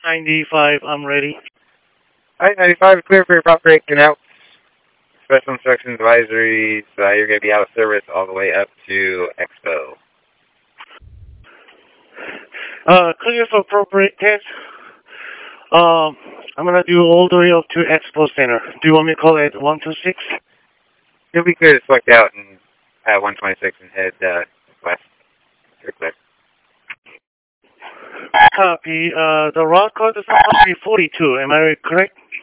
95, I'm ready. Alright, 95, clear for your prop breaking out. Special instructions, advisories, you're going to be out of service all the way up to Expo. Clear for appropriate test. I'm gonna do all the way up to Expo Center. Do you want me to call it 126? You'll be clear to select out and at 126 and head west. You're clear. Copy. The route code is supposed to be 42. Am I correct?